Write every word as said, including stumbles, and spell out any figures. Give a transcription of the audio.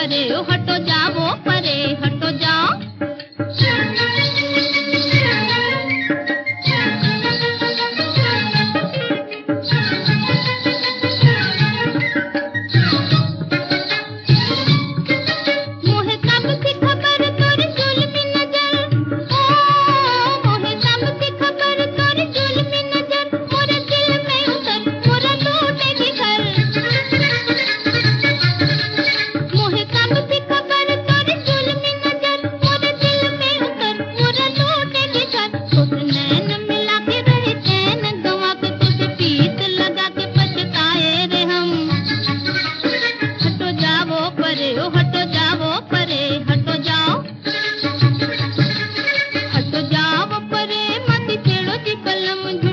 परे, ओ हटो जाओ परे, हटो जाओ। मोहे कब सी खबर तोरी जुल्मी नजर, ओ मोहे कब सी खबर तोरी जुल्मी नजर, मोरे दिल में उतर मोरा लूटेगी घर। मोहे कब सी खबर तोरी जुल्मी नजर, मोरे दिल में उतर मोरा लूटेगी घर। तुझ नैन मिला के रहे चैन गवा के, तुझे पीत लगा के पछताए रे हम। हटो जाओ परे, ओ हटो जाओ परे, हटो जाओ। हटो जाओ परे, मत छेड़ो जी कलम।